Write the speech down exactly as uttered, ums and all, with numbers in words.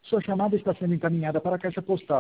Sua chamada está sendo encaminhada para a caixa postal